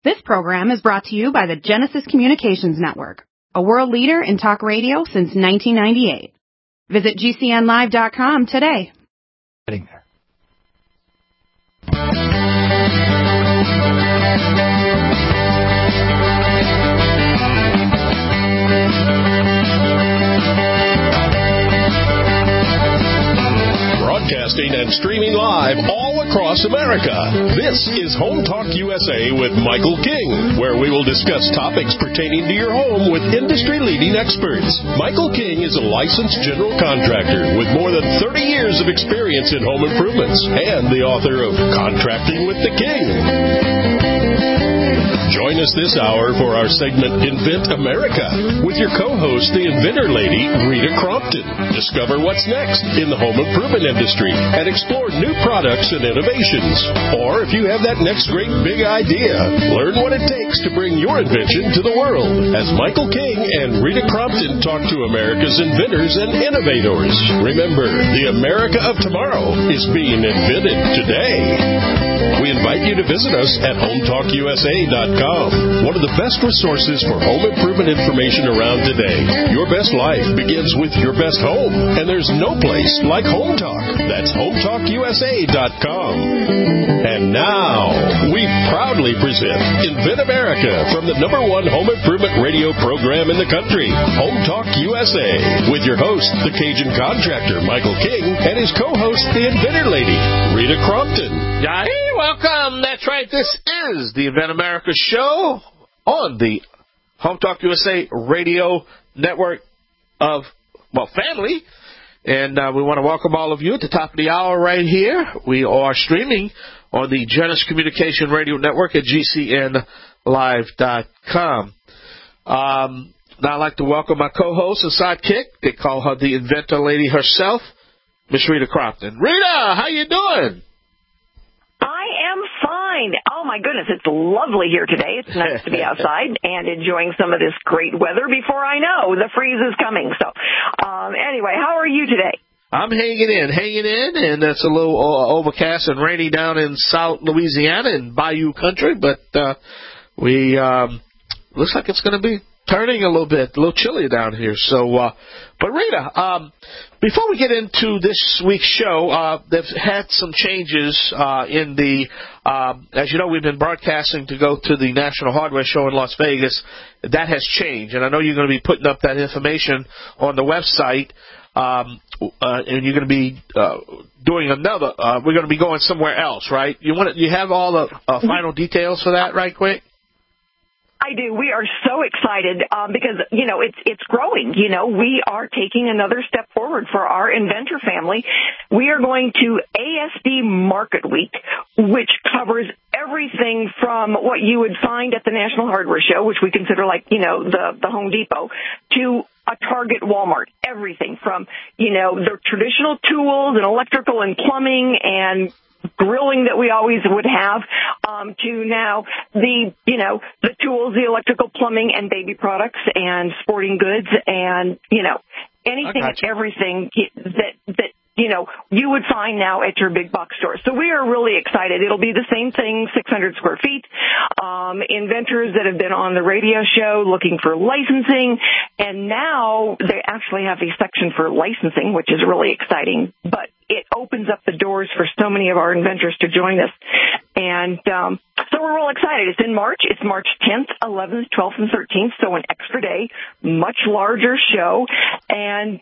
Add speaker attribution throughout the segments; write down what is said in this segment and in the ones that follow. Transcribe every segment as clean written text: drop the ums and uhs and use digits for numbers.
Speaker 1: This program is brought to you by the Genesis Communications Network, a world leader in talk radio since 1998. Visit GCNlive.com today.
Speaker 2: Broadcasting and streaming live all across America. This is Home Talk USA with Michael King, where we will discuss topics pertaining to your home with industry-leading experts. Michael King is a licensed general contractor with more than 30 years of experience in home improvements and the author of Contracting with the King. Join us this hour for our segment Invent America with your co-host, the inventor lady, Rita Crompton. Discover what's next in the home improvement industry and explore new products and innovations. Or if you have that next great big idea, learn what it takes to bring your invention to the world as Michael King and Rita Crompton talk to America's inventors and innovators. Remember, the America of tomorrow is being invented today. We invite you to visit us at HomeTalkUSA.com, one of the best resources for home improvement information around today. Your best life begins with your best home, and there's no place like Home Talk. That's HomeTalkUSA.com. And now, we proudly present Invent America from the #1 home improvement radio program in the country, Home Talk USA, with your host, the Cajun contractor, Michael King, and his co-host, the inventor lady, Rita Crompton.
Speaker 3: Hey, welcome. That's right. This is the Invent America show on the Home Talk USA radio network of, family. And we want to welcome all of you at the top of the hour right here. We are streaming on the Genesis Communication Radio Network at GCNlive.com. Now I'd like to welcome my co-host and sidekick. They call her the inventor lady herself, Miss Rita Crompton. Rita, how you doing?
Speaker 4: I am fine. Oh, my goodness, it's lovely here today. It's nice to be outside and enjoying some of this great weather before I know the freeze is coming. So, anyway, how are you today?
Speaker 3: I'm hanging in, and it's a little overcast and rainy down in South Louisiana in Bayou Country, but we looks like it's going to be turning a little chilly down here. So, but Rita, before we get into this week's show, they've had some changes in the, as you know, we've been broadcasting to go to the National Hardware Show in Las Vegas. That has changed, and I know you're going to be putting up that information on the website, and you're going to be doing another. We're going to be going somewhere else, right? You have all the final details for that, right? Quick.
Speaker 4: I do. We are so excited because, it's growing. We are taking another step forward for our inventor family. We are going to ASD Market Week, which covers everything from what you would find at the National Hardware Show, which we consider like, the Home Depot, to a Target, Walmart, everything from, the traditional tools and electrical and plumbing and grilling that we always would have, to now the tools, the electrical, plumbing, and baby products and sporting goods and, anything and everything that you would find now at your big box store. So we are really excited. It'll be the same thing, 600 square feet. Inventors that have been on the radio show looking for licensing, and now they actually have a section for licensing, which is really exciting. But it opens up the doors for so many of our inventors to join us. And so we're real excited. It's in March. It's March 10th, 11th, 12th, and 13th, so an extra day, much larger show. And,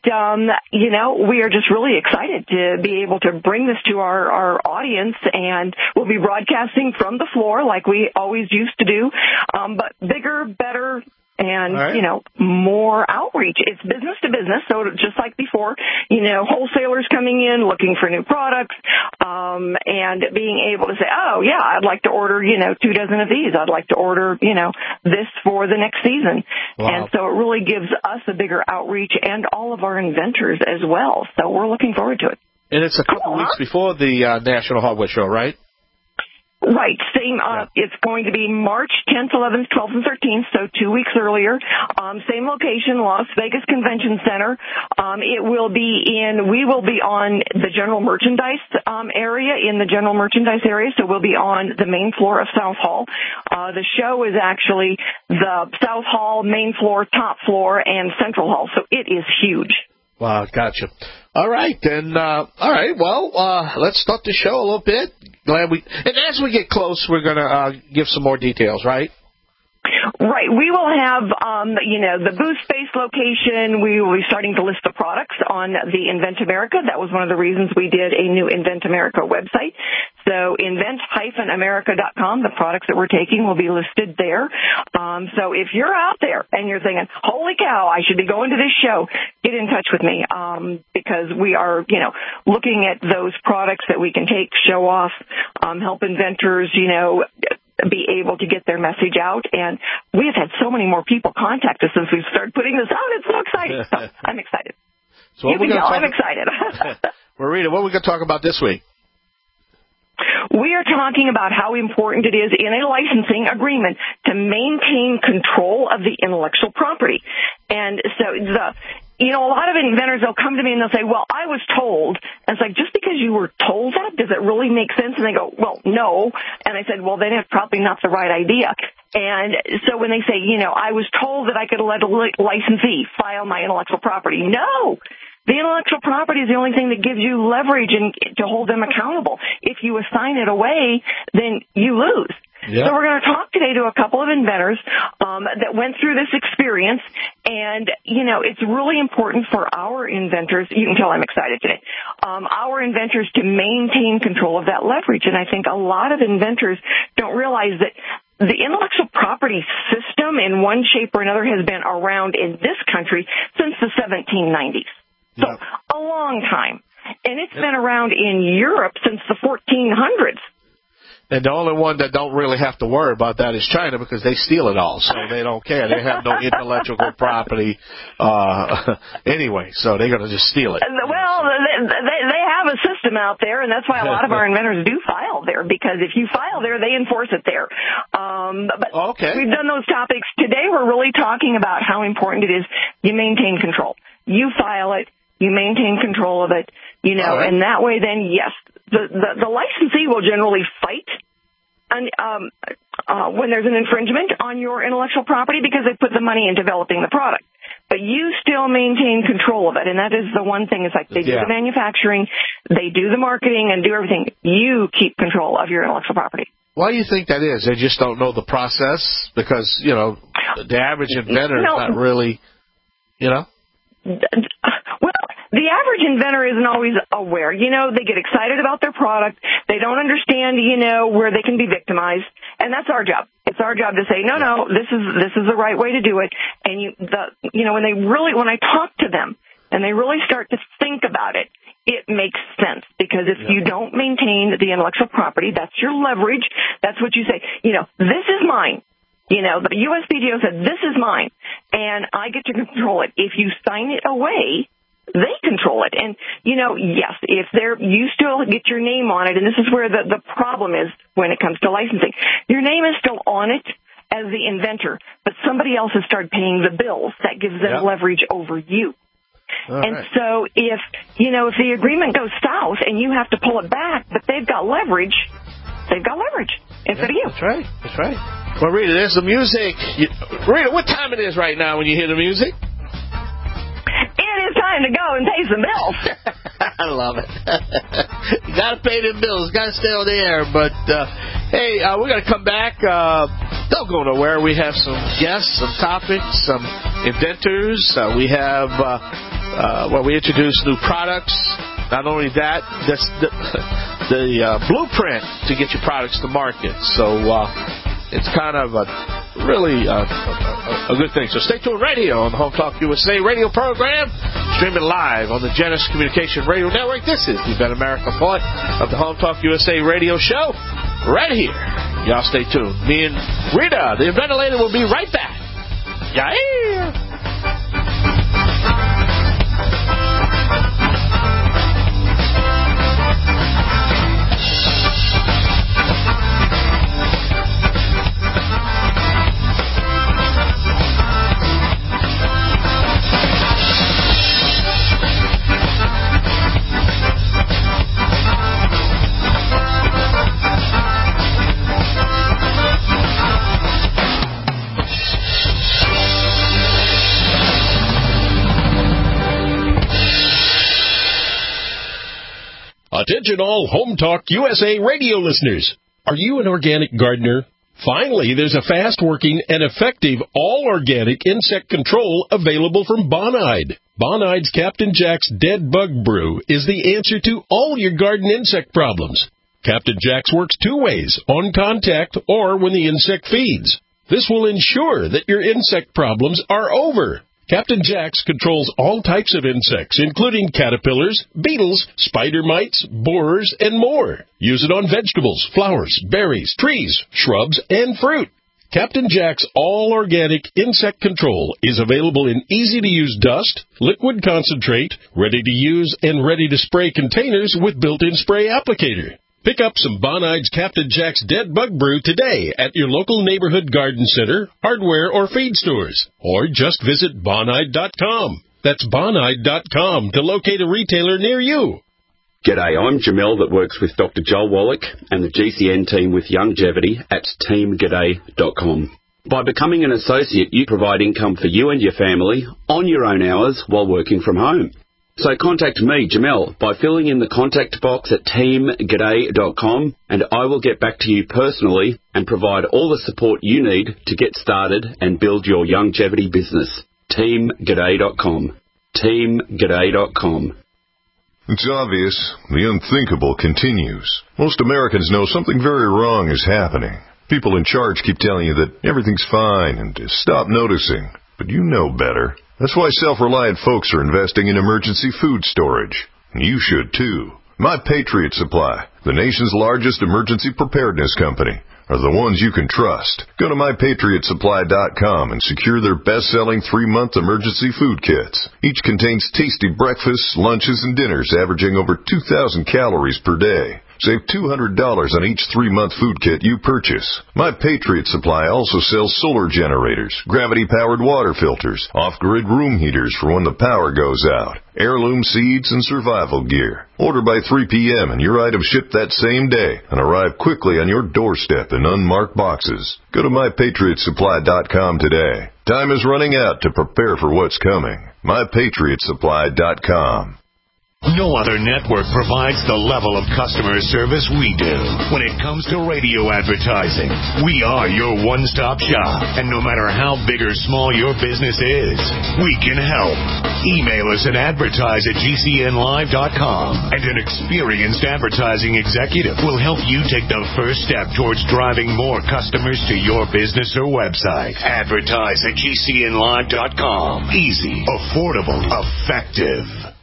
Speaker 4: we are just really excited to be able to bring this to our audience, and we'll be broadcasting from the floor like we always used to do, but bigger, better, and, more outreach. It's business to business, so just like before, wholesalers coming in, looking for new products, and being able to say, oh, yeah, I'd like to order, 2 dozen of these. I'd like to order, this for the next season. Wow. And so it really gives us a bigger outreach and all of our inventors as well. So we're looking forward to it.
Speaker 3: And it's a couple weeks before the National Hardware Show, right?
Speaker 4: Right. Same. It's going to be March 10th, 11th, 12th, and 13th, so 2 weeks earlier. Same location, Las Vegas Convention Center. We will be on the general merchandise area, so we'll be on the main floor of South Hall. The show is actually the South Hall, main floor, top floor, and Central Hall, so it is huge.
Speaker 3: Wow, gotcha. All right, then. Well, let's start the show a little bit. And as we get close, we're going to give some more details, right?
Speaker 4: Right. We will have, the booth space location. We will be starting to list the products on the Invent America. That was one of the reasons we did a new Invent America website. So invent-america.com, the products that we're taking will be listed there. So if you're out there and you're thinking, holy cow, I should be going to this show, get in touch with me, because we are, looking at those products that we can take, show off, help inventors, be able to get their message out. And we have had so many more people contact us since we've started putting this out. It's so exciting. So I'm excited.
Speaker 3: So
Speaker 4: you can tell I'm excited.
Speaker 3: Marita, what are we going to talk about this week?
Speaker 4: We are talking about how important it is in a licensing agreement to maintain control of the intellectual property. And so a lot of inventors, they'll come to me and they'll say, well, I was told. And it's like, just because you were told that, does it really make sense? And they go, well, no. And I said, well, then it's probably not the right idea. And so when they say, I was told that I could let a licensee file my intellectual property. No. The intellectual property is the only thing that gives you leverage and to hold them accountable. If you assign it away, then you lose. Yep. So we're going to talk today to a couple of inventors that went through this experience, and, it's really important for our inventors. You can tell I'm excited today. Our inventors to maintain control of that leverage, and I think a lot of inventors don't realize that the intellectual property system in one shape or another has been around in this country since the 1790s. So a long time. And it's been around in Europe since the 1400s.
Speaker 3: And the only one that don't really have to worry about that is China, because they steal it all, so they don't care. They have no intellectual property anyway, so they're going to just steal it.
Speaker 4: Well, they have a system out there, and that's why a lot of our inventors do file there, because if you file there, they enforce it there. But We've done those topics. Today we're really talking about how important it is you maintain control. You file it, you maintain control of it, and that way then, yes, the licensee will generally fight when there's an infringement on your intellectual property because they put the money in developing the product. But you still maintain control of it, and that is the one thing. It's like they do the manufacturing, they do the marketing, and do everything. You keep control of your intellectual property.
Speaker 3: Why do you think that is? They just don't know the process? Because, the average inventor is not really,
Speaker 4: Well, the average inventor isn't always aware. They get excited about their product. They don't understand, where they can be victimized. And that's our job. It's our job to say, no, this is the right way to do it. And when I talk to them and they really start to think about it, it makes sense. Because if you don't maintain the intellectual property, that's your leverage. That's what you say, this is mine. The USPTO said, this is mine, and I get to control it. If you sign it away, they control it. And, yes, if you still get your name on it, and this is where the problem is when it comes to licensing. Your name is still on it as the inventor, but somebody else has started paying the bills. That gives them leverage over you. So if the agreement goes south and you have to pull it back, but they've got leverage instead of you.
Speaker 3: That's right. Well, Rita, there's the music. Rita, what time it is right now when you hear the music?
Speaker 4: It is time to go and pay some bills.
Speaker 3: I love it. You got to pay them bills. Got to stay on the air. But, hey, we're going to come back. Don't go nowhere. We have some guests, some topics, some inventors. We have, we introduce new products. Not only that, that's the blueprint to get your products to market. So it's kind of really a good thing. So stay tuned radio on the Home Talk USA radio program, streaming live on the Genesis Communication Radio Network. This is the Invent America part of the Home Talk USA radio show right here. Y'all stay tuned. Me and Rita, the Inventor Lady, will be right back. Yeah.
Speaker 2: Attention all Home Talk USA radio listeners. Are you an organic gardener? Finally, there's a fast-working and effective all-organic insect control available from Bonide. Bonide's Captain Jack's Dead Bug Brew is the answer to all your garden insect problems. Captain Jack's works two ways, on contact or when the insect feeds. This will ensure that your insect problems are over. Captain Jack's controls all types of insects, including caterpillars, beetles, spider mites, borers, and more. Use it on vegetables, flowers, berries, trees, shrubs, and fruit. Captain Jack's all-organic insect control is available in easy-to-use dust, liquid concentrate, ready-to-use and ready-to-spray containers with built-in spray applicator. Pick up some Bonide's Captain Jack's Dead Bug Brew today at your local neighborhood garden center, hardware, or feed stores. Or just visit Bonide.com. That's Bonide.com to locate a retailer near you.
Speaker 5: G'day, I'm Jamel that works with Dr. Joel Wallach and the GCN team with Longevity at teamg'day.com. By becoming an associate, you provide income for you and your family on your own hours while working from home. So contact me, Jamel, by filling in the contact box at teamg'day.com, and I will get back to you personally and provide all the support you need to get started and build your longevity business. teamg'day.com. teamg'day.com.
Speaker 6: It's obvious. The unthinkable continues. Most Americans know something very wrong is happening. People in charge keep telling you that everything's fine and to stop noticing. But you know better. That's why self-reliant folks are investing in emergency food storage. You should too. My Patriot Supply, the nation's largest emergency preparedness company, are the ones you can trust. Go to MyPatriotSupply.com and secure their best-selling 3-month emergency food kits. Each contains tasty breakfasts, lunches, and dinners averaging over 2,000 calories per day. Save $200 on each 3-month food kit you purchase. My Patriot Supply also sells solar generators, gravity-powered water filters, off-grid room heaters for when the power goes out, heirloom seeds, and survival gear. Order by 3 p.m. and your items ship that same day and arrive quickly on your doorstep in unmarked boxes. Go to MyPatriotSupply.com today. Time is running out to prepare for what's coming. MyPatriotSupply.com.
Speaker 7: No other network provides the level of customer service we do. When it comes to radio advertising, we are your one-stop shop. And no matter how big or small your business is, we can help. Email us at advertise@gcnlive.com, and an experienced advertising executive will help you take the first step towards driving more customers to your business or website. Advertise@gcnlive.com. Easy, affordable, effective.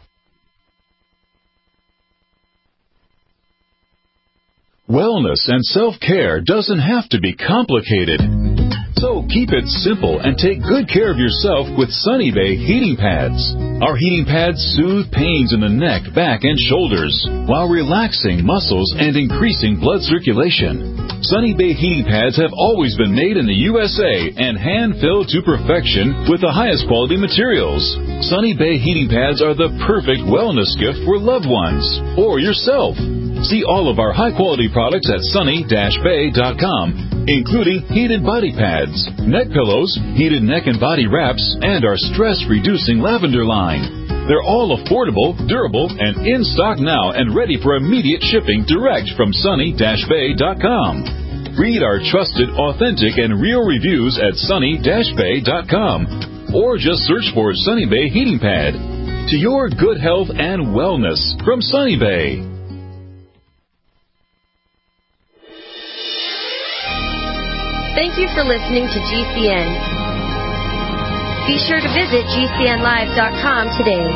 Speaker 8: Wellness and self-care doesn't have to be complicated. So keep it simple and take good care of yourself with Sunny Bay heating pads. Our heating pads soothe pains in the neck, back, and shoulders while relaxing muscles and increasing blood circulation. Sunny Bay heating pads have always been made in the USA and hand-filled to perfection with the highest quality materials. Sunny Bay heating pads are the perfect wellness gift for loved ones or yourself. See all of our high-quality products at sunny-bay.com, including heated body pads, neck pillows, heated neck and body wraps, and our stress-reducing lavender line. They're all affordable, durable, and in stock now and ready for immediate shipping direct from sunny-bay.com. Read our trusted, authentic, and real reviews at sunny-bay.com, or just search for Sunny Bay Heating Pad. To your good health and wellness from Sunny Bay.
Speaker 9: Thank you for listening to GCN. Be sure to visit GCNlive.com today.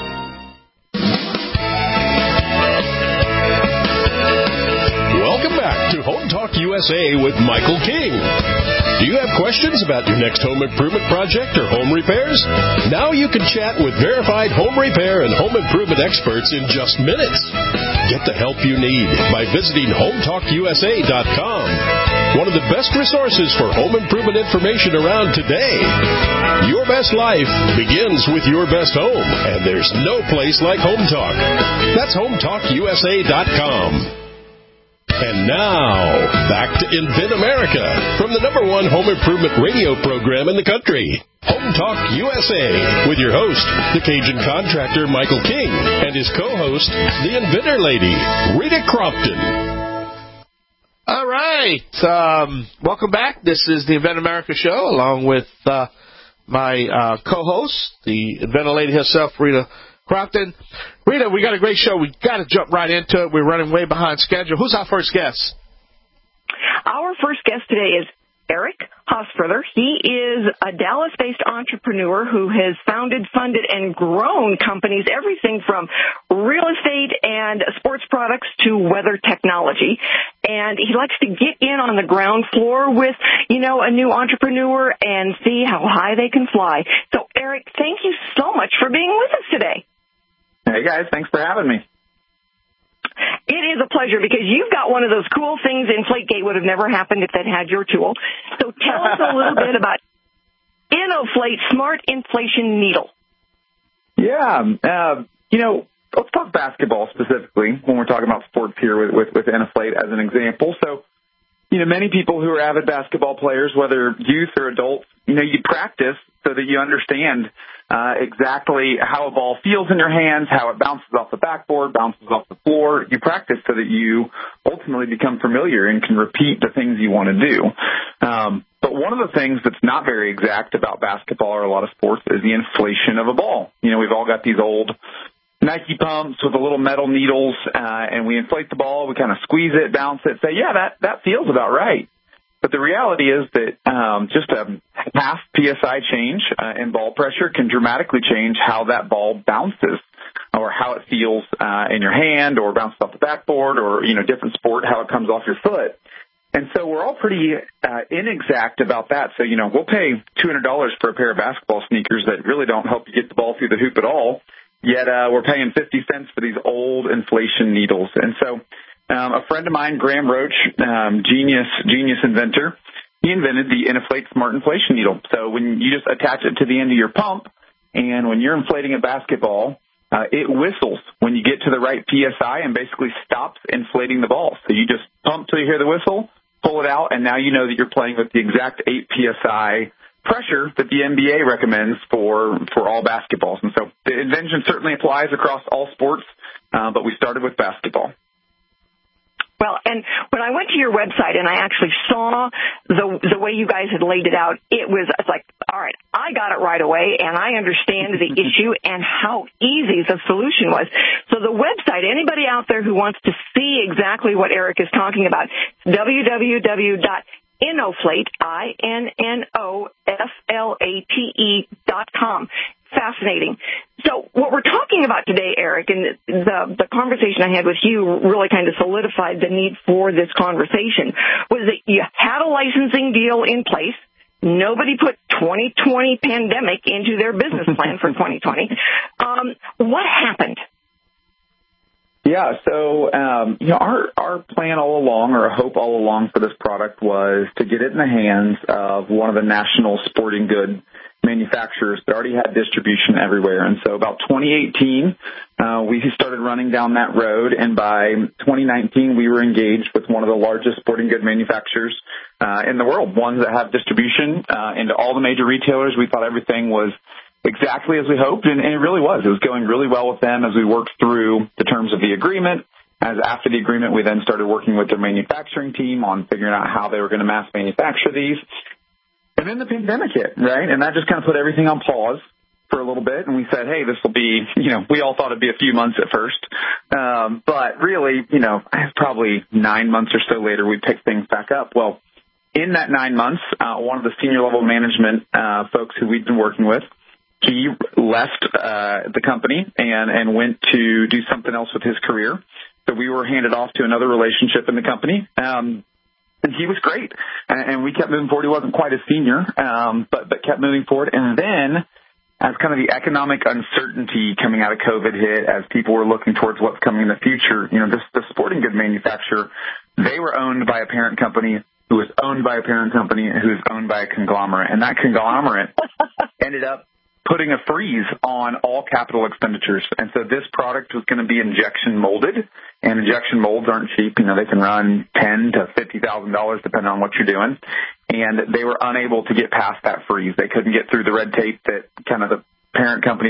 Speaker 2: Welcome back to Home Talk USA with Michael King. Do you have questions about your next home improvement project or home repairs? Now you can chat with verified home repair and home improvement experts in just minutes. Get the help you need by visiting HomeTalkUSA.com. One of the best resources for home improvement information around today. Your best life begins with your best home, and there's no place like Home Talk. That's HomeTalkUSA.com. And now, back to Invent America from the #1 home improvement radio program in the country. Home Talk USA with your host, the Cajun contractor Michael King, and his co-host, the inventor lady, Rita Crompton.
Speaker 3: All right. Welcome back. This is the Invent America Show, along with my co-host, the inventor lady herself, Rita Crompton. Rita, we got a great show. We got to jump right into it. We're running way behind schedule. Who's our first guest?
Speaker 4: Our first guest today is Eric Hosfurther. He is a Dallas-based entrepreneur who has founded, funded, and grown companies, everything from real estate and sports products to weather technology. And he likes to get in on the ground floor with, a new entrepreneur and see how high they can fly. So, Eric, thank you so much for being with us today.
Speaker 10: Hey, guys. Thanks for having me.
Speaker 4: It is a pleasure because you've got one of those cool things Inflategate would have never happened if they'd had your tool. So tell us a little bit about Innoflate Smart Inflation Needle.
Speaker 10: Yeah. Let's talk basketball specifically when we're talking about sports here with Innoflate as an example. So, many people who are avid basketball players, whether youth or adults, you practice so that you understand exactly how a ball feels in your hands, how it bounces off the backboard, bounces off the floor. You practice so that you ultimately become familiar and can repeat the things you want to do. But one of the things that's not very exact about basketball or a lot of sports is the inflation of a ball. We've all got these old Nike pumps with the little metal needles, and we inflate the ball, we kind of squeeze it, bounce it, say, yeah, that feels about right. But the reality is that just a half PSI change in ball pressure can dramatically change how that ball bounces or how it feels in your hand or bounces off the backboard or, different sport, how it comes off your foot. And so we're all pretty inexact about that. So, we'll pay $200 for a pair of basketball sneakers that really don't help you get the ball through the hoop at all, yet we're paying 50 cents for these old inflation needles. And so a friend of mine, Graham Roach, genius inventor, he invented the Innoflate Smart Inflation Needle. So when you just attach it to the end of your pump, and when you're inflating a basketball, it whistles when you get to the right PSI and basically stops inflating the ball. So you just pump till you hear the whistle, pull it out, and now you know that you're playing with the exact 8 PSI pressure that the NBA recommends for all basketballs. And so the invention certainly applies across all sports, but we started with basketball.
Speaker 4: Well, and when I went to your website and I actually saw the way you guys had laid it out, it's like, all right, I got it right away, and I understand the issue and how easy the solution was. So the website, anybody out there who wants to see exactly what Eric is talking about, www.Innoflate, INNOFLATE.com. Fascinating. So what we're talking about today, Eric, and the conversation I had with you really kind of solidified the need for this conversation, was that you had a licensing deal in place. Nobody put 2020 pandemic into their business plan for 2020. What happened?
Speaker 10: Yeah, so our plan all along, or a hope all along for this product, was to get it in the hands of one of the national sporting good manufacturers that already had distribution everywhere. And so about 2018, we started running down that road, and by 2019, we were engaged with one of the largest sporting good manufacturers in the world, ones that have distribution into all the major retailers. We thought everything was exactly as we hoped, and it really was. It was going really well with them as we worked through the terms of the agreement. As after the agreement, we then started working with their manufacturing team on figuring out how they were going to mass manufacture these. And then the pandemic hit, right? And that just kind of put everything on pause for a little bit. And we said, hey, this will be, we all thought it'd be a few months at first. But really, probably 9 months or so later, we picked things back up. Well, in that 9 months, one of the senior level management folks who we'd been working with, he left the company and went to do something else with his career. So we were handed off to another relationship in the company. And he was great. And we kept moving forward. He wasn't quite a senior, but kept moving forward. And then as kind of the economic uncertainty coming out of COVID hit, as people were looking towards what's coming in the future, the sporting good manufacturer, they were owned by a parent company who was owned by a parent company who was owned by a conglomerate. And that conglomerate ended up putting a freeze on all capital expenditures. And so this product was going to be injection molded, and injection molds aren't cheap. You know, they can run $10,000 to $50,000 depending on what you're doing. And they were unable to get past that freeze. They couldn't get through the red tape that kind of the parent company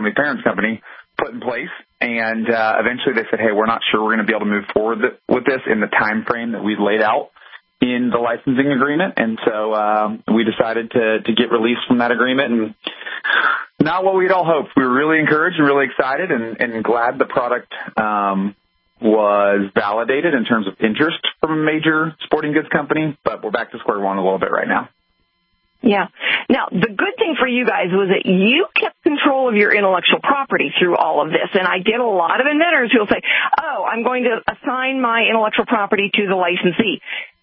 Speaker 10: put in place. And eventually they said, hey, we're not sure we're going to be able to move forward with this in the time frame that we laid out in the licensing agreement. And so we decided to get released from that agreement, and not what we'd all hoped. We were really encouraged and really excited and glad the product was validated in terms of interest from a major sporting goods company, but we're back to square one a little bit right now.
Speaker 4: Yeah. Now, the good thing for you guys was that you kept control of your intellectual property through all of this. And I get a lot of inventors who will say, oh, I'm going to assign my intellectual property to the licensee.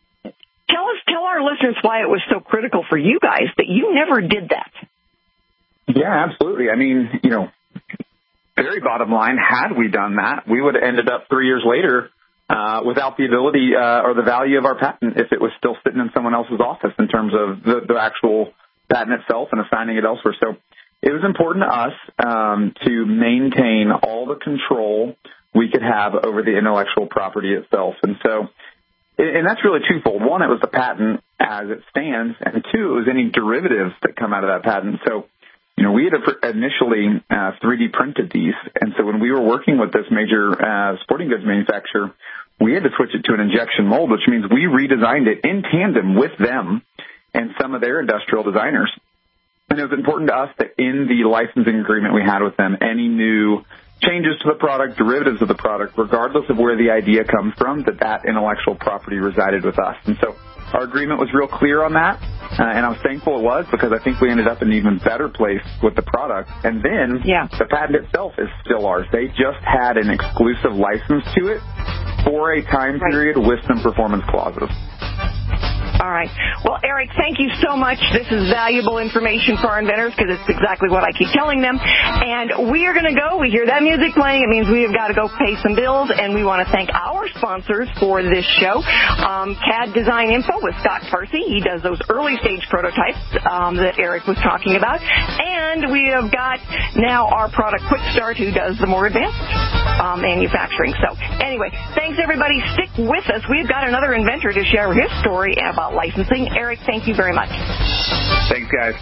Speaker 4: Tell our listeners why it was so critical for you guys that you never did that.
Speaker 10: Yeah, absolutely. I mean, you know, very bottom line, had we done that, we would have ended up 3 years later without the ability or the value of our patent if it was still sitting in someone else's office in terms of the actual patent itself and assigning it elsewhere. So it was important to us to maintain all the control we could have over the intellectual property itself. And so, and that's really twofold. One, it was the patent as it stands, and two, it was any derivatives that come out of that patent. So, you know, we had initially 3D printed these, and so when we were working with this major sporting goods manufacturer, we had to switch it to an injection mold, which means we redesigned it in tandem with them and some of their industrial designers. And it was important to us that in the licensing agreement we had with them, any new changes to the product, derivatives of the product, regardless of where the idea comes from, that intellectual property resided with us. And so our agreement was real clear on that, and I was thankful it was, because I think we ended up in an even better place with the product. And then the patent itself is still ours. They just had an exclusive license to it for a time period with some performance clauses.
Speaker 4: All right. Well, Eric, thank you so much. This is valuable information for our inventors, because it's exactly what I keep telling them. And we are going to go. We hear that music playing. It means we have got to go pay some bills. And we want to thank our sponsors for this show. CAD Design Info with Scott Farsi. He does those early stage prototypes that Eric was talking about. And we have got now our product Quick Start, who does the more advanced manufacturing. So anyway, thanks everybody. Stick with us. We've got another inventor to share his story about licensing. Eric, thank you very much.
Speaker 10: Thanks, guys.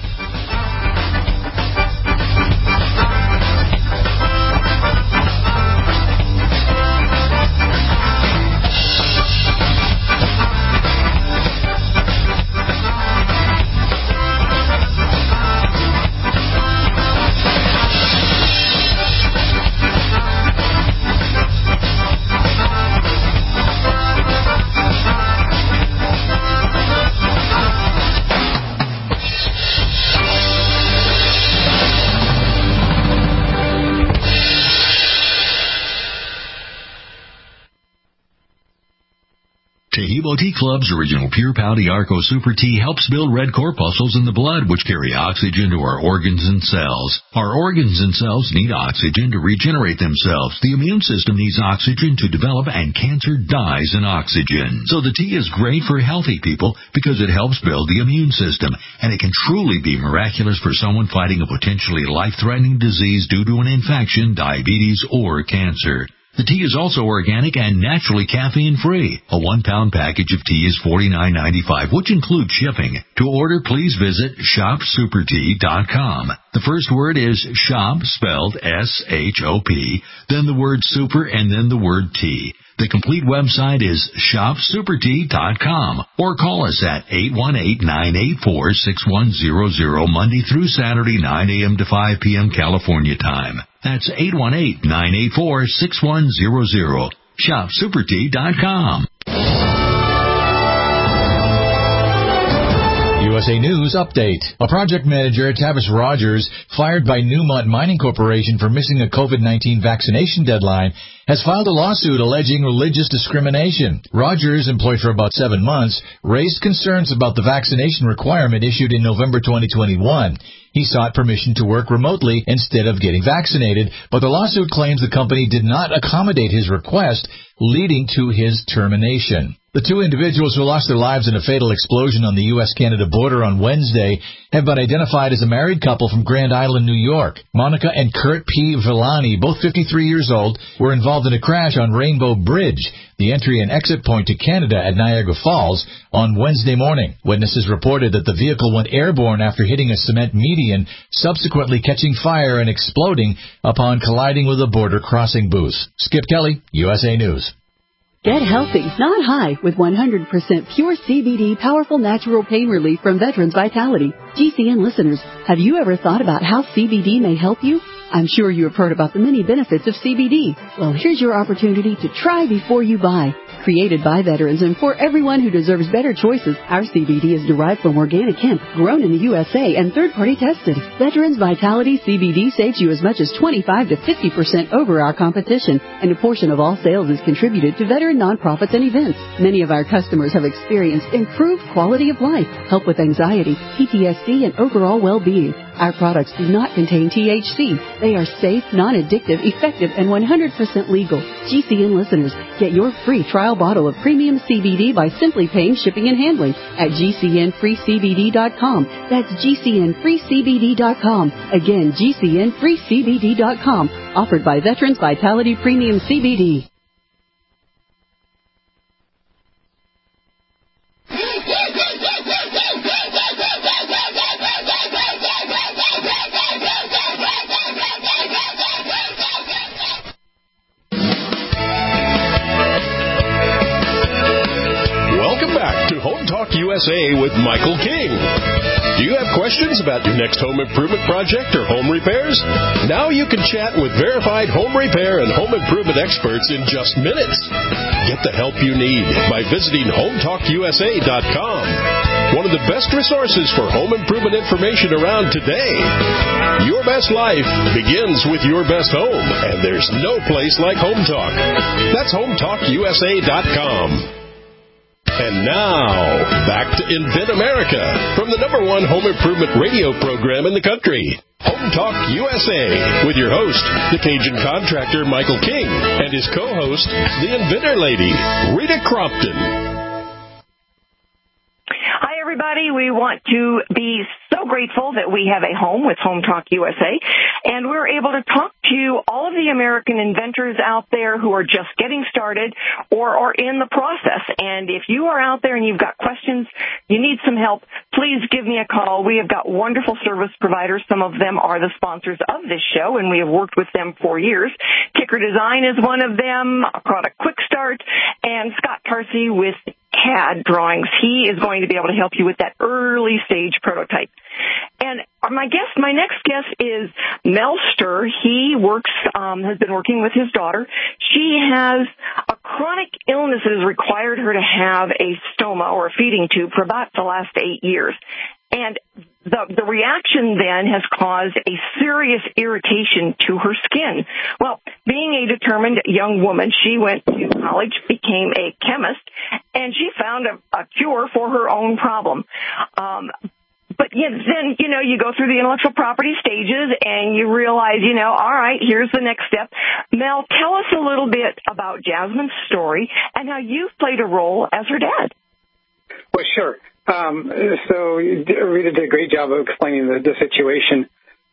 Speaker 11: Taheebo Tea Club's original Pure Pouty Arco Super Tea helps build red corpuscles in the blood, which carry oxygen to our organs and cells. Our organs and cells need oxygen to regenerate themselves. The immune system needs oxygen to develop, and cancer dies in oxygen. So the tea is great for healthy people because it helps build the immune system, and it can truly be miraculous for someone fighting a potentially life-threatening disease due to an infection, diabetes, or cancer. The tea is also organic and naturally caffeine-free. A 1-pound package of tea is $49.95, which includes shipping. To order, please visit shopsupertea.com. The first word is shop, spelled S-H-O-P, then the word super, and then the word tea. The complete website is shopsupertea.com, or call us at 818-984-6100 Monday through Saturday, 9 a.m. to 5 p.m. California time. That's 818-984-6100. shopsupertea.com.
Speaker 12: USA News Update. A project manager at Tavis Rogers, fired by Newmont Mining Corporation for missing a COVID-19 vaccination deadline, has filed a lawsuit alleging religious discrimination. Rogers, employed for about 7 months, raised concerns about the vaccination requirement issued in November 2021. He sought permission to work remotely instead of getting vaccinated, but the lawsuit claims the company did not accommodate his request, leading to his termination. The two individuals who lost their lives in a fatal explosion on the U.S.-Canada border on Wednesday have been identified as a married couple from Grand Island, New York. Monica and Kurt P. Villani, both 53 years old, were involved in a crash on Rainbow Bridge, the entry and exit point to Canada at Niagara Falls, on Wednesday morning. Witnesses reported that the vehicle went airborne after hitting a cement median, subsequently catching fire and exploding upon colliding with a border crossing booth. Skip Kelly, USA News.
Speaker 13: Get healthy, not high, with 100% pure CBD powerful natural pain relief from Veterans Vitality. GCN listeners, have you ever thought about how CBD may help you? I'm sure you have heard about the many benefits of CBD. Well, here's your opportunity to try before you buy. Created by veterans and for everyone who deserves better choices, our CBD is derived from organic hemp, grown in the USA and third-party tested. Veterans Vitality CBD saves you as much as 25 to 50% over our competition, and a portion of all sales is contributed to veteran nonprofits and events. Many of our customers have experienced improved quality of life, help with anxiety, PTSD, and overall well-being. Our products do not contain THC. They are safe, non-addictive, effective, and 100% legal. GCN listeners, get your free trial bottle of premium CBD by simply paying shipping and handling at GCNFreeCBD.com. That's GCNFreeCBD.com. Again, GCNFreeCBD.com. Offered by Veterans Vitality Premium CBD.
Speaker 2: Home Talk USA with Michael King. Do you have questions about your next home improvement project or home repairs? Now you can chat with verified home repair and home improvement experts in just minutes. Get the help you need by visiting HomeTalkUSA.com. One of the best resources for home improvement information around today. Your best life begins with your best home, and there's no place like Home Talk. That's HomeTalkUSA.com. And now, back to Invent America from the #1 home improvement radio program in the country, Home Talk USA, with your host, the Cajun contractor Michael King, and his co-host, the Inventor Lady, Rita Crompton.
Speaker 4: Hi, everybody. We want to be so grateful that we have a home with Home Talk USA, and we're able to talk to all of the American inventors out there who are just getting started or are in the process. And if you are out there and you've got questions, you need some help, please give me a call. We have got wonderful service providers. Some of them are the sponsors of this show, and we have worked with them for years. Kicker Design is one of them, Product Quick Start, and Scott Tarsi with CAD Drawings. He is going to be able to help you with that early stage prototype. And my next guest is Mel Sturr. He has been working with his daughter. She has a chronic illness that has required her to have a stoma or a feeding tube for about the last 8 years. And the reaction then has caused a serious irritation to her skin. Well, being a determined young woman, she went to college, became a chemist, and she found a cure for her own problem. But then, you go through the intellectual property stages and you realize, all right, here's the next step. Mel, tell us a little bit about Jasmine's story and how you've played a role as her dad.
Speaker 14: Well, sure. So Rita did a great job of explaining the situation.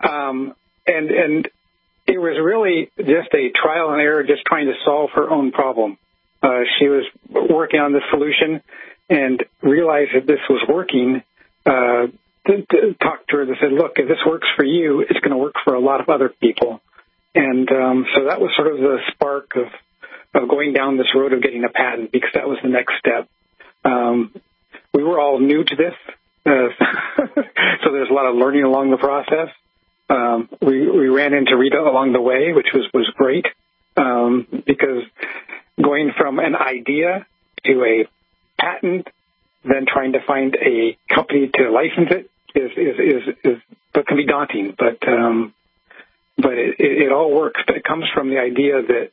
Speaker 14: And it was really just a trial and error, just trying to solve her own problem. She was working on the solution and realized that this was working. Talked to her and said, look, if this works for you, it's going to work for a lot of other people. And so that was sort of the spark of going down this road of getting a patent, because that was the next step. We were all new to this, so there's a lot of learning along the process. We ran into Rita along the way, which was great, because going from an idea to a patent, then trying to find a company to license it can be daunting. But it all works. But it comes from the idea that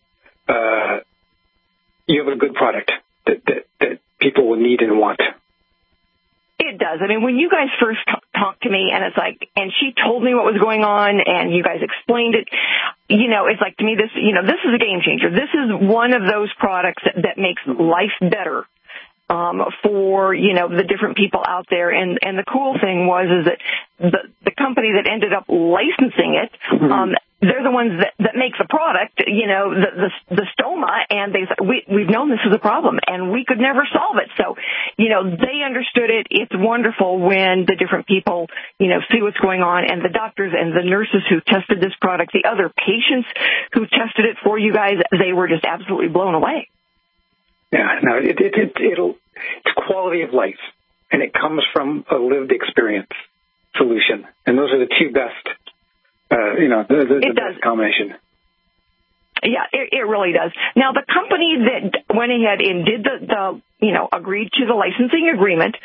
Speaker 14: you have a good product that people will need and want.
Speaker 4: It does. I mean, when you guys first talked to me, and it's like, and she told me what was going on, and you guys explained it. It's like, to me, this is a game changer. This is one of those products that makes life better for, the different people out there. And the cool thing is that the company that ended up licensing it, they're the ones that make the product, the stoma, and they said, we've known this is a problem, and we could never solve it. So, they understood it. It's wonderful when the different people, see what's going on, and the doctors and the nurses who tested this product, the other patients who tested it for you guys, they were just absolutely blown away.
Speaker 14: Yeah, no, it's quality of life, and it comes from a lived experience solution, and those are the two best. The best combination.
Speaker 4: Yeah, it really does. Now, the company that went ahead and did agreed to the licensing agreement,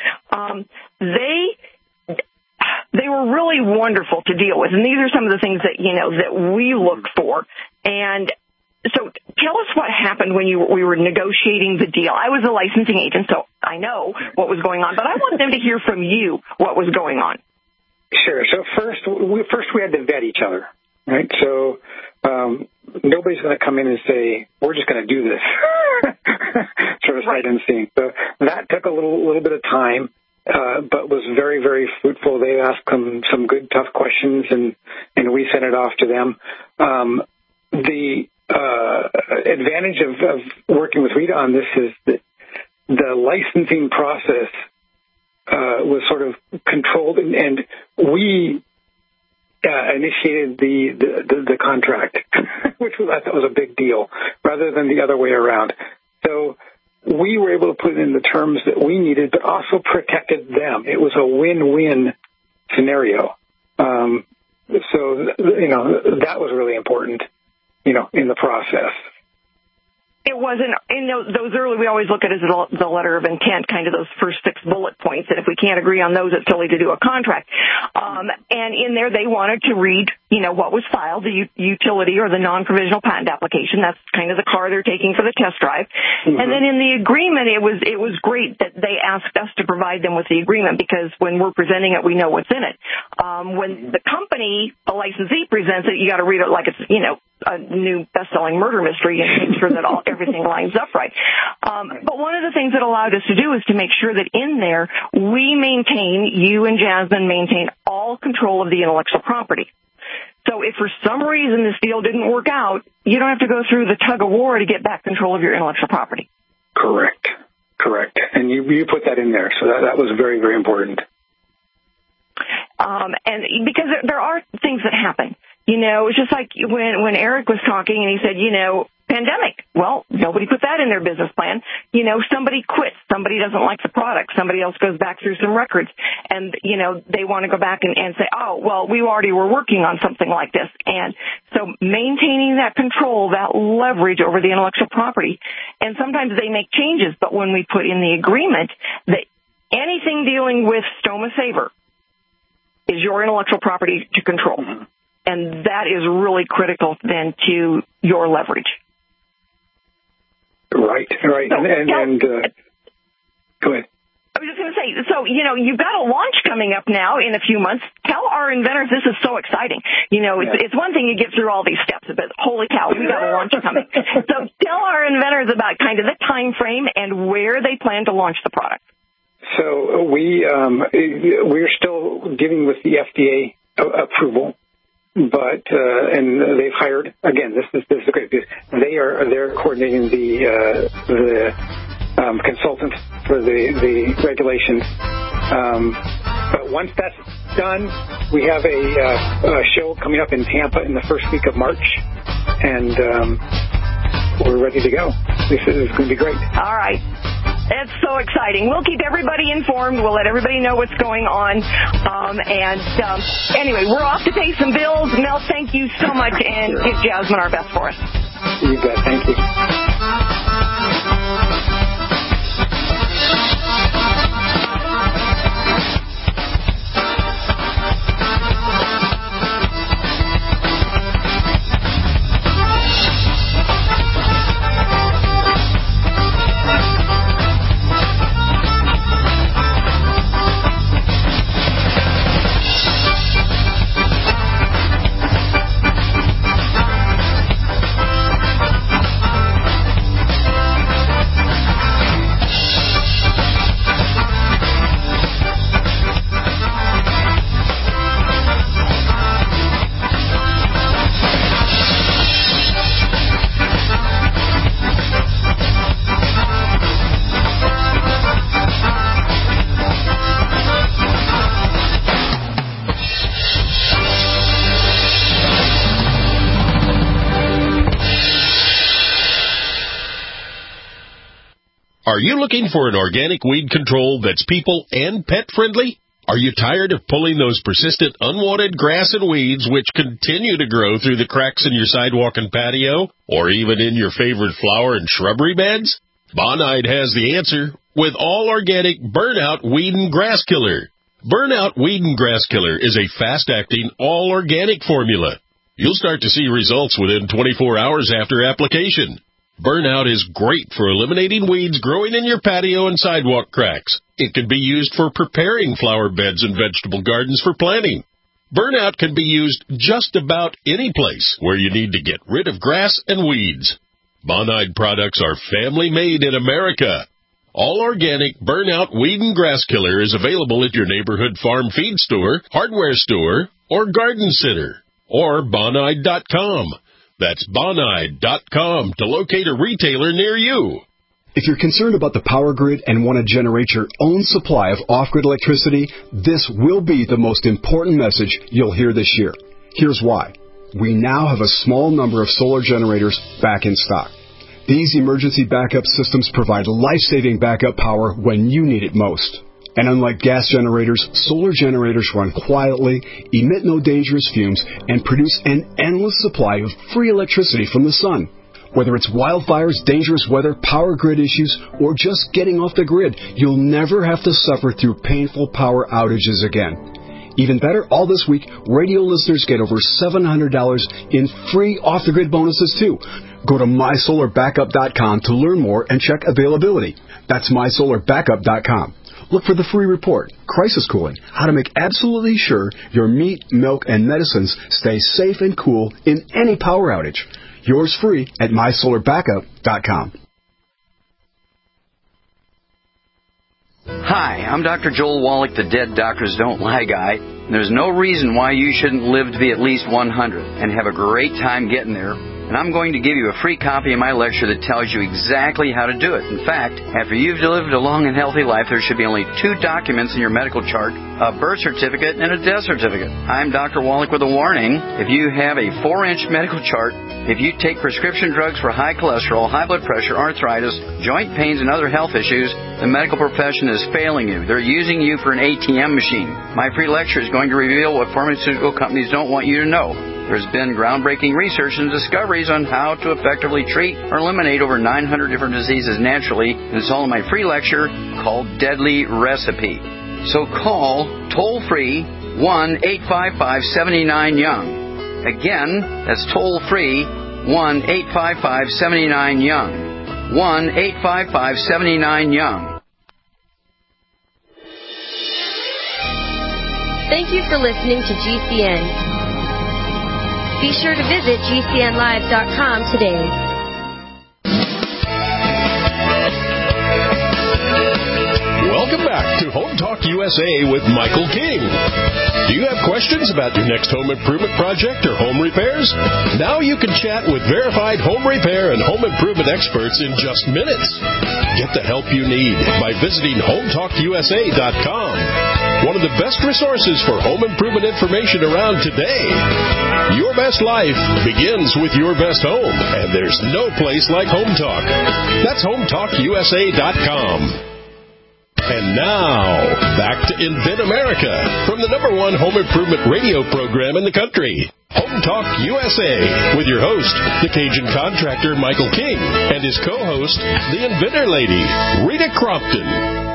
Speaker 4: they were really wonderful to deal with, and these are some of the things that that we look for. And so, tell us what happened when we were negotiating the deal. I was a licensing agent, so I know what was going on, but I want them to hear from you what was going on.
Speaker 14: Sure. So first we had to vet each other, right? So nobody's going to come in and say, we're just going to do this, sort of sight unseen. So that took a little bit of time, but was very, very fruitful. They asked them some good, tough questions, and we sent it off to them. The advantage of working with Rita on this is that the licensing process was sort of controlled, and we initiated the contract, which I thought was a big deal, rather than the other way around. So we were able to put in the terms that we needed, but also protected them. It was a win-win scenario. So that was really important, in the process.
Speaker 4: It wasn't, those early, we always look at it as the letter of intent, kind of those first 6 bullet points, and if we can't agree on those, it's silly to do a contract. And in there, they wanted to read, what was filed, the utility or the non-provisional patent application. That's kind of the car they're taking for the test drive. Mm-hmm. And then in the agreement, it was great that they asked us to provide them with the agreement, because when we're presenting it, we know what's in it. When the company, a licensee, presents it, you got to read it like it's, a new best-selling murder mystery, and make sure that everything lines up right. But one of the things that allowed us to do is to make sure that in there you and Jasmine maintain all control of the intellectual property. So if for some reason this deal didn't work out, you don't have to go through the tug of war to get back control of your intellectual property.
Speaker 14: Correct. And you put that in there, so that was very, very important.
Speaker 4: And because there are things that happen. It's just like when Eric was talking and he said, pandemic. Well, nobody put that in their business plan. Somebody quits. Somebody doesn't like the product. Somebody else goes back through some records, and, they want to go back and say, oh, well, we already were working on something like this. And so maintaining that control, that leverage over the intellectual property, and sometimes they make changes, but when we put in the agreement that anything dealing with Stoma Saver is your intellectual property to control. Mm-hmm. And that is really critical then to your leverage.
Speaker 14: Right. So, and go ahead.
Speaker 4: I was just going to say, so, you've got a launch coming up now in a few months. Tell our inventors this is so exciting. It's one thing you get through all these steps, but holy cow, we got a launch coming. So tell our inventors about kind of the time frame and where they plan to launch the product.
Speaker 14: So we're still dealing with the FDA approval. But and they've hired, again, this is great, because they're coordinating the consultants for the regulations. But once that's done, we have a show coming up in Tampa in the first week of March, and we're ready to go. This is going to be great.
Speaker 4: All right. It's so exciting. We'll keep everybody informed. We'll let everybody know what's going on. Anyway, we're off to pay some bills. Mel, thank you so much, and give Jasmine our best for us.
Speaker 14: You bet. Thank you.
Speaker 2: Are you looking for an organic weed control that's people and pet friendly? Are you tired of pulling those persistent unwanted grass and weeds which continue to grow through the cracks in your sidewalk and patio, or even in your favorite flower and shrubbery beds? Bonide has the answer with all organic Burnout Weed and Grass Killer. Burnout Weed and Grass Killer is a fast-acting, all-organic formula. You'll start to see results within 24 hours after application. Burnout is great for eliminating weeds growing in your patio and sidewalk cracks. It can be used for preparing flower beds and vegetable gardens for planting. Burnout can be used just about any place where you need to get rid of grass and weeds. Bonide products are family-made in America. All organic Burnout Weed and Grass Killer is available at your neighborhood farm feed store, hardware store, or garden center, or Bonide.com. That's Bonide.com to locate a retailer near you.
Speaker 15: If you're concerned about the power grid and want to generate your own supply of off-grid electricity, this will be the most important message you'll hear this year. Here's why. We now have a small number of solar generators back in stock. These emergency backup systems provide life-saving backup power when you need it most. And unlike gas generators, solar generators run quietly, emit no dangerous fumes, and produce an endless supply of free electricity from the sun. Whether it's wildfires, dangerous weather, power grid issues, or just getting off the grid, you'll never have to suffer through painful power outages again. Even better, all this week, radio listeners get over $700 in free off-the-grid bonuses, too. Go to MySolarBackup.com to learn more and check availability. That's MySolarBackup.com. Look for the free report, Crisis Cooling, how to make absolutely sure your meat, milk, and medicines stay safe and cool in any power outage. Yours free at MySolarBackup.com.
Speaker 16: Hi, I'm Dr. Joel Wallach, the Dead Doctors Don't Lie guy. There's no reason why you shouldn't live to be at least 100 and have a great time getting there. And I'm going to give you a free copy of my lecture that tells you exactly how to do it. In fact, after you've lived a long and healthy life, there should be only 2 documents in your medical chart, a birth certificate and a death certificate. I'm Dr. Wallach with a warning. If you have a 4-inch medical chart, if you take prescription drugs for high cholesterol, high blood pressure, arthritis, joint pains, and other health issues, the medical profession is failing you. They're using you for an ATM machine. My free lecture is going to reveal what pharmaceutical companies don't want you to know. There's been groundbreaking research and discoveries on how to effectively treat or eliminate over 900 different diseases naturally, and it's all in my free lecture called Deadly Recipe. So call toll-free 1-855-79-YOUNG. Again, that's toll-free 1-855-79-YOUNG. 1-855-79-YOUNG.
Speaker 9: Thank you for listening to GCN. Be sure to visit GCNlive.com today.
Speaker 2: Welcome back to Home Talk USA with Michael King. Do you have questions about your next home improvement project or home repairs? Now you can chat with verified home repair and home improvement experts in just minutes. Get the help you need by visiting HomeTalkUSA.com. One of the best resources for home improvement information around today. Your best life begins with your best home, and there's no place like Home Talk. That's HomeTalkUSA.com. And now, back to Invent America from the #1 home improvement radio program in the country, Home Talk USA, with your host, the Cajun contractor Michael King, and his co-host, the Inventor Lady, Rita Crompton.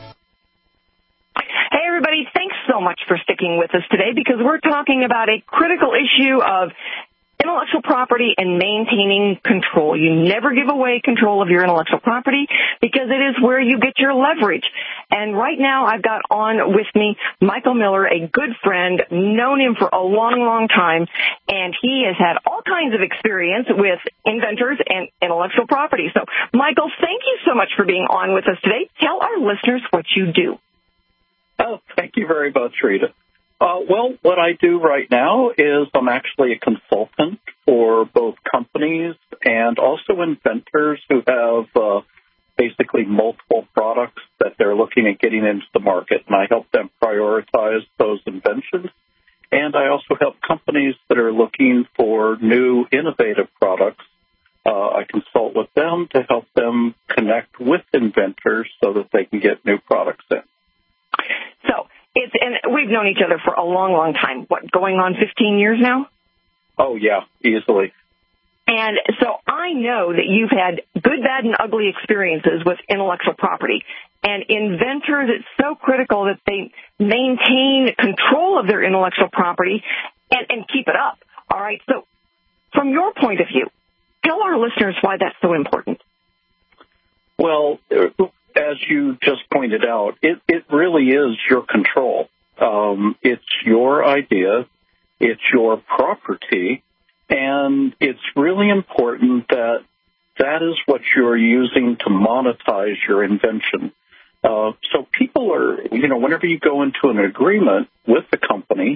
Speaker 4: Hey, everybody, thanks so much for sticking with us today because we're talking about a critical issue of intellectual property and maintaining control. You never give away control of your intellectual property because it is where you get your leverage. And right now I've got on with me Michael Miller, a good friend, known him for a long, long time, and he has had all kinds of experience with inventors and intellectual property. So, Michael, thank you so much for being on with us today. Tell our listeners what you do.
Speaker 17: Oh, thank you very much, Rita. Well, what I do right now is I'm actually a consultant for both companies and also inventors who have basically multiple products that they're looking at getting into the market, and I help them prioritize those inventions. And I also help companies that are looking for new, innovative products. I consult with them to help them connect with inventors
Speaker 4: other for a long, long time. What, going on 15 years now?
Speaker 17: Oh, yeah, easily.
Speaker 4: And so I know that you've had good, bad, and ugly experiences with intellectual property. And inventors, it's so critical that they maintain control of their intellectual property and keep it up. All right. So from your point of view, tell our listeners why that's so important.
Speaker 17: Well, as you just pointed out, it really is your control. It's your idea. It's your property. And it's really important that that is what you're using to monetize your invention. So people are, whenever you go into an agreement with the company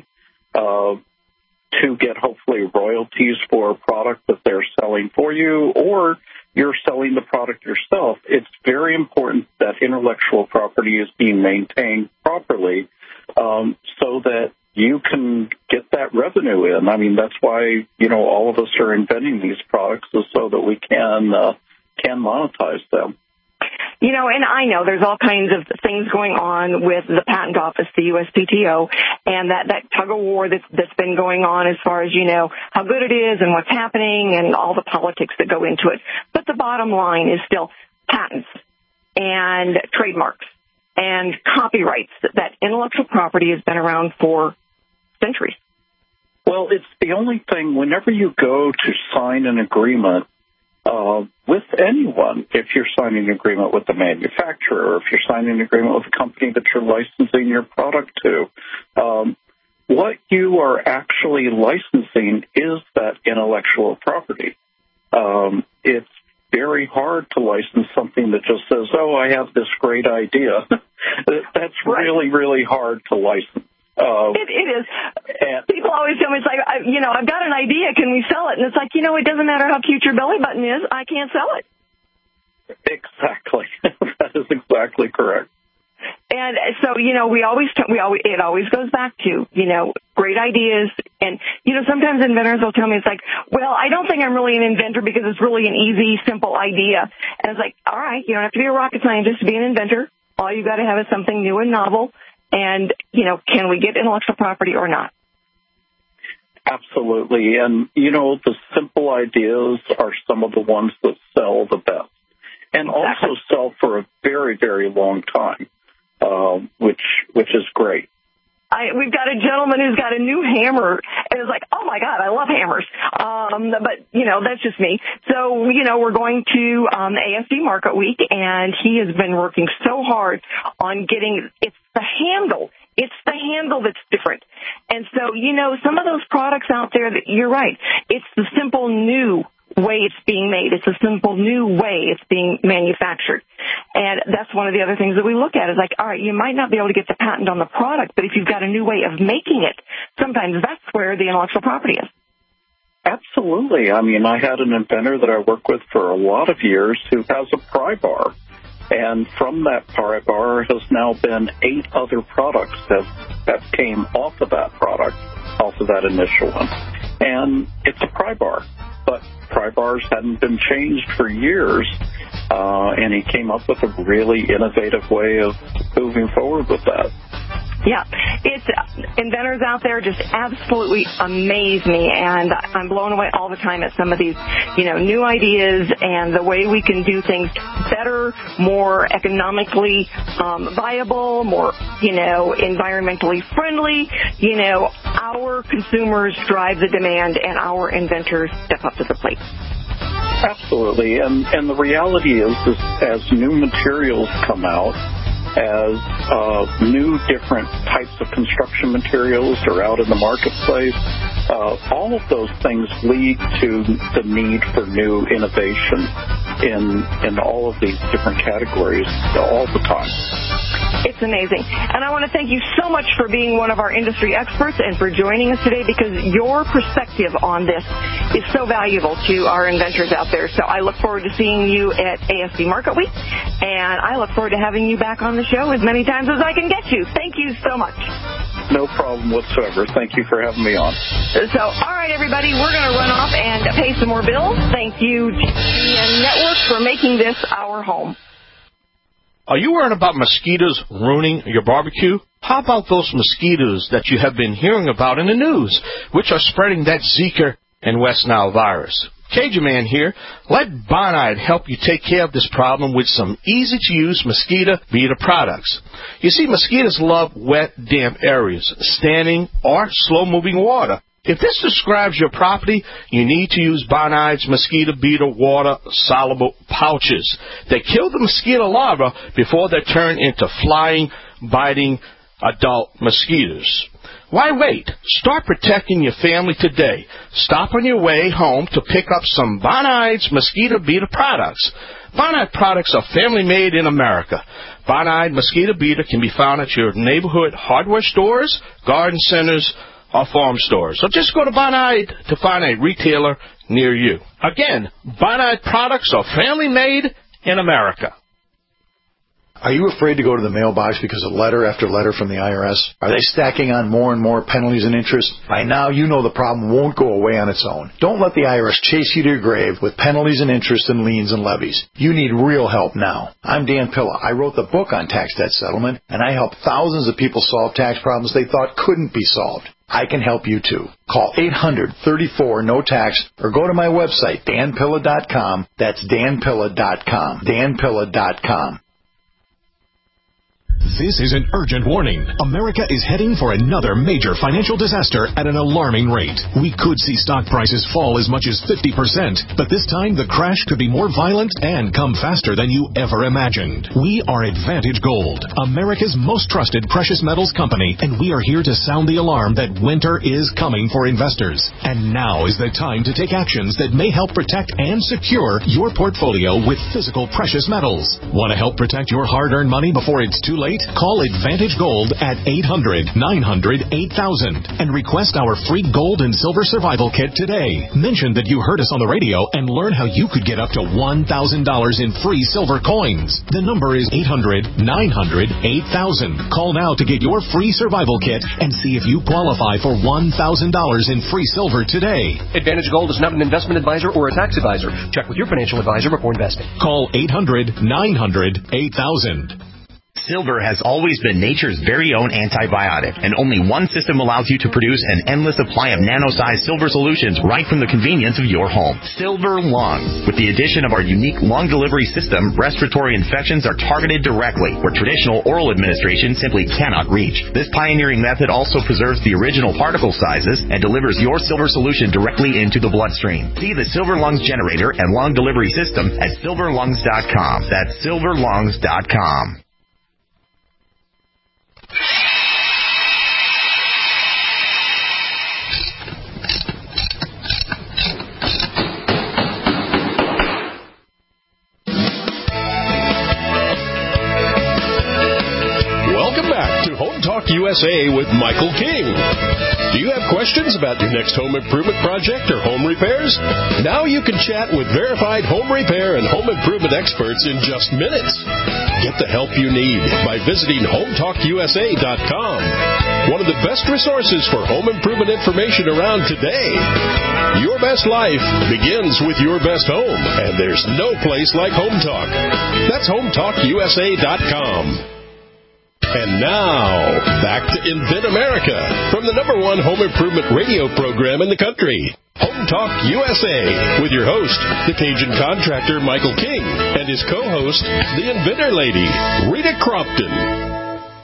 Speaker 17: to get hopefully royalties for a product that they're selling for you, or you're selling the product yourself, it's very important that intellectual property is being maintained properly so that you can get that revenue in. I mean, that's why, all of us are inventing these products is so that we can monetize them.
Speaker 4: And I know there's all kinds of things going on with the patent office, the USPTO, and that tug of war that's been going on as far as, how good it is and what's happening and all the politics that go into it. But the bottom line is still patents and trademarks and copyrights. That intellectual property has been around for centuries.
Speaker 17: Well, it's the only thing, whenever you go to sign an agreement with anyone, if you're signing an agreement with the manufacturer, or if you're signing an agreement with a company that you're licensing your product to, what you are actually licensing is that intellectual property. It's very hard to license something that just says, I have this great idea. That's really, really hard to license.
Speaker 4: It is. People always tell me, it's like, I've got an idea. Can we sell it? And it's like, it doesn't matter how cute your belly button is. I can't sell it.
Speaker 17: Exactly. That is exactly correct.
Speaker 4: And so, it always goes back to, great ideas. And, sometimes inventors will tell me, it's like, well, I don't think I'm really an inventor because it's really an easy, simple idea. And it's like, all right, you don't have to be a rocket scientist to be an inventor. All you got to have is something new and novel. And, can we get intellectual property or not?
Speaker 17: Absolutely. And, the simple ideas are some of the ones that sell the best and also sell for a very, very long time, which is great.
Speaker 4: We've got a gentleman who's got a new hammer, and it's like, oh, my God, I love hammers. But, that's just me. So, we're going to ASD Market Week, and he has been working so hard on getting – it's the handle. It's the handle that's different. And so, some of those products out there, that you're right, it's the simple new way it's being made. It's a simple new way it's being manufactured. And that's one of the other things that we look at is like, all right, you might not be able to get the patent on the product, but if you've got a new way of making it, sometimes that's where the intellectual property is.
Speaker 17: Absolutely. I mean, I had an inventor that I worked with for a lot of years who has a pry bar. And from that pry bar has now been 8 other products that came off of that product, off of that initial one. And it's a pry bar. But pry bars hadn't been changed for years, and he came up with a really innovative way of moving forward with that.
Speaker 4: Yeah, it's inventors out there just absolutely amaze me, and I'm blown away all the time at some of these, new ideas and the way we can do things better, more economically viable, more, environmentally friendly. Our consumers drive the demand, and our inventors step up to the plate.
Speaker 17: Absolutely, and the reality is as new materials come out, as new different types of construction materials are out in the marketplace, all of those things lead to the need for new innovation in all of these different categories all the time.
Speaker 4: It's amazing. And I want to thank you so much for being one of our industry experts and for joining us today, because your perspective on this is so valuable to our inventors out there. So I look forward to seeing you at ASD Market Week, and I look forward to having you back on the show as many times as I can get you. Thank you so much.
Speaker 17: No problem whatsoever. Thank you for having me on.
Speaker 4: So, all right, everybody, we're going to run off and pay some more bills. Thank you, GCN Network, for making this our home.
Speaker 3: Are you worried about mosquitoes ruining your barbecue? How about those mosquitoes that you have been hearing about in the news, which are spreading that Zika and West Nile virus? Cajun Man here. Let Bonide help you take care of this problem with some easy-to-use mosquito beater products. You see, mosquitoes love wet, damp areas, standing or slow-moving water. If this describes your property, you need to use Bonide's mosquito beater water-soluble pouches. They kill the mosquito larvae before they turn into flying, biting adult mosquitoes. Why wait? Start protecting your family today. Stop on your way home to pick up some Bonide's mosquito beater products. Bonide products are family-made in America. Bonide mosquito beater can be found at your neighborhood hardware stores, garden centers, or farm stores. So just go to Bonide to find a retailer near you. Again, Bonide products are family-made in America.
Speaker 18: Are you afraid to go to the mailbox because of letter after letter from the IRS? Are they stacking on more and more penalties and interest? By now, you know the problem won't go away on its own. Don't let the IRS chase you to your grave with penalties and interest and liens and levies. You need real help now. I'm Dan Pilla. I wrote the book on tax debt settlement, and I help thousands of people solve tax problems they thought couldn't be solved. I can help you too. Call 800-34-NO-TAX or go to my website, danpilla.com. That's danpilla.com. danpilla.com.
Speaker 19: This is an urgent warning. America is heading for another major financial disaster at an alarming rate. We could see stock prices fall as much as 50%, but this time the crash could be more violent and come faster than you ever imagined. We are Advantage Gold, America's most trusted precious metals company, and we are here to sound the alarm that winter is coming for investors. And now is the time to take actions that may help protect and secure your portfolio with physical precious metals. Want to help protect your hard-earned money before it's too late? Call Advantage Gold at 800-900-8000 and request our free gold and silver survival kit today. Mention that you heard us on the radio and learn how you could get up to $1,000 in free silver coins. The number is 800-900-8000. Call now to get your free survival kit and see if you qualify for $1,000 in free silver today.
Speaker 20: Advantage Gold is not an investment advisor or a tax advisor. Check with your financial advisor before investing.
Speaker 19: Call 800-900-8000.
Speaker 21: Silver has always been nature's very own antibiotic, and only one system allows you to produce an endless supply of nano-sized silver solutions right from the convenience of your home. Silver Lungs. With the addition of our unique lung delivery system, respiratory infections are targeted directly, where traditional oral administration simply cannot reach. This pioneering method also preserves the original particle sizes and delivers your silver solution directly into the bloodstream. See the Silver Lungs generator and lung delivery system at silverlungs.com. That's silverlungs.com.
Speaker 2: Welcome back to Home Talk USA with Michael King. Do you have questions about your next home improvement project or home repairs? Now you can chat with verified home repair and home improvement experts in just minutes. Get the help you need by visiting HomeTalkUSA.com. One of the best resources for home improvement information around today. Your best life begins with your best home, and there's no place like Home Talk. That's HomeTalkUSA.com. And now, back to Invent America from the #1 home improvement radio program in the country, Home Talk USA, with your host, the Cajun contractor Michael King, and his co-host, the Inventor Lady, Rita Crompton.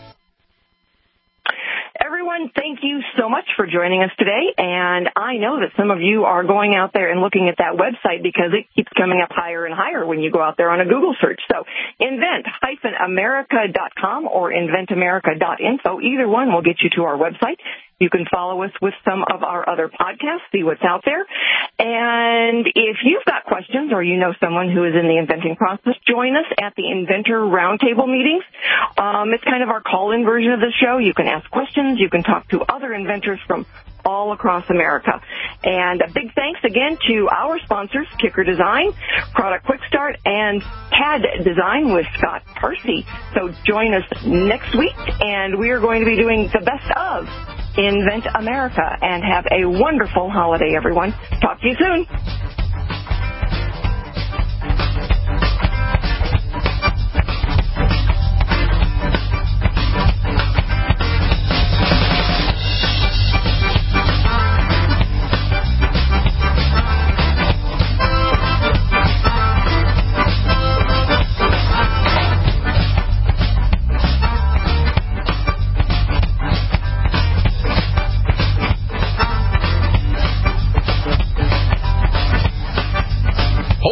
Speaker 4: Everyone, thank you so much for joining us today, and I know that some of you are going out there and looking at that website because it keeps coming up higher and higher when you go out there on a Google search. So invent-america.com or inventamerica.info, either one will get you to our website. You can follow us with some of our other podcasts, see what's out there. And if you've got questions or you know someone who is in the inventing process, join us at the Inventor Roundtable meetings. It's kind of our call-in version of the show. You can ask questions. You can talk to other inventors from all across America. And a big thanks again to our sponsors, Kicker Design, Product Quick Start, and Pad Design with Scott Parsi. So join us next week, and we are going to be doing the best of Invent America. And have a wonderful holiday, everyone. Talk to you soon.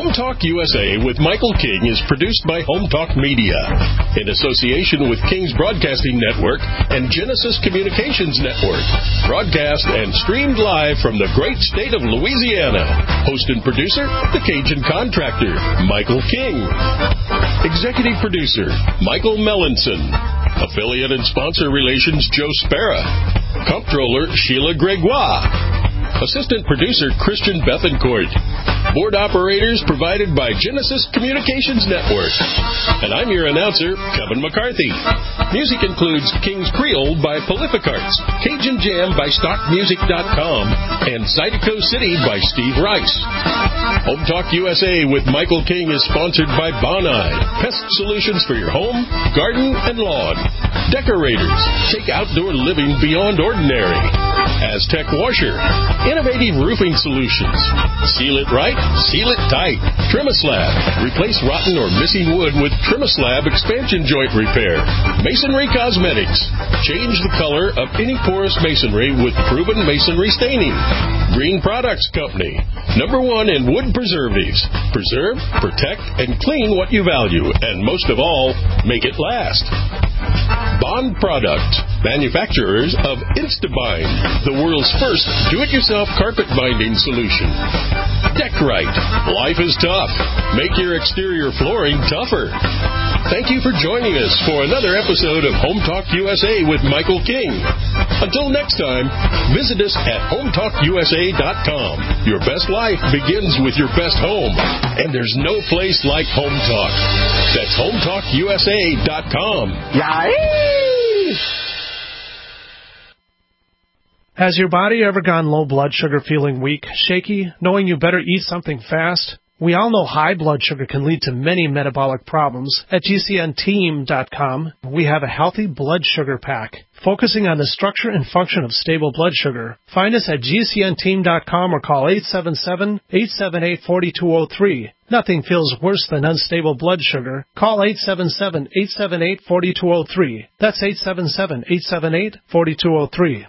Speaker 2: Home Talk USA with Michael King is produced by Home Talk Media in association with King's Broadcasting Network and Genesis Communications Network. Broadcast and streamed live from the great state of Louisiana. Host and producer, the Cajun Contractor, Michael King. Executive producer, Michael Mellinson. Affiliate and sponsor relations, Joe Spera. Comptroller, Sheila Gregoire. Assistant producer, Christian Bethencourt. Board operators provided by Genesis Communications Network. And I'm your announcer, Kevin McCarthy. Music includes King's Creole by Prolific Arts, Cajun Jam by StockMusic.com, and Zydeco City by Steve Rice. Home Talk USA with Michael King is sponsored by Bonide, pest solutions for your home, garden, and lawn. Decorators, take outdoor living beyond ordinary. Aztec Washer, innovative roofing solutions. Seal it right, seal it tight. Trimislab, replace rotten or missing wood with Trimislab expansion joint repair. Masonry Cosmetics, change the color of any porous masonry with proven masonry staining. Green Products Company, #1 in wood preservatives. Preserve, protect, and clean what you value, and most of all, make it last. Bond Product, manufacturers of Instabind, the world's first do-it-yourself carpet binding solution. Deckrite, life is tough. Make your exterior flooring tougher. Thank you for joining us for another episode of Home Talk USA with Michael King. Until next time, visit us at HomeTalkUSA.com. Your best life begins with your best home, and there's no place like Home Talk. That's HomeTalkUSA.com. Yay!
Speaker 1: Has your body ever gone low blood sugar, feeling weak, shaky, knowing you better eat something fast? We all know high blood sugar can lead to many metabolic problems. At GCNteam.com, we have a healthy blood sugar pack, focusing on the structure and function of stable blood sugar. Find us at GCNteam.com or call 877-878-4203. Nothing feels worse than unstable blood sugar. Call 877-878-4203. That's 877-878-4203.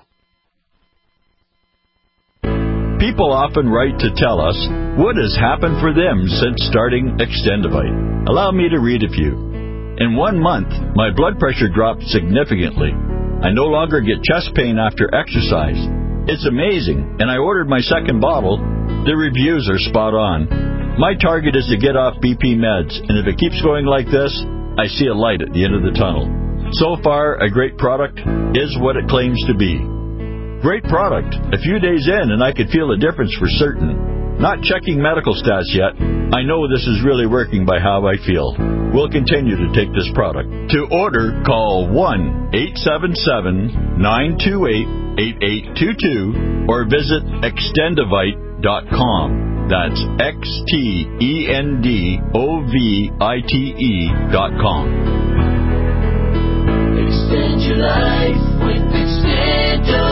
Speaker 22: People often write to tell us what has happened for them since starting Extendivite. Allow me to read a few. In 1 month, my blood pressure dropped significantly. I no longer get chest pain after exercise. It's amazing, and I ordered my second bottle. The reviews are spot on. My target is to get off BP meds, and if it keeps going like this, I see a light at the end of the tunnel. So far, a great product is what it claims to be. Great product. A few days in, and I could feel a difference for certain. Not checking medical stats yet. I know this is really working by how I feel. We'll continue to take this product. To order, call 1-877-928-8822 or visit Extendivite.com. That's XTENDOVITE.com.
Speaker 23: Extend your life with Extendivite.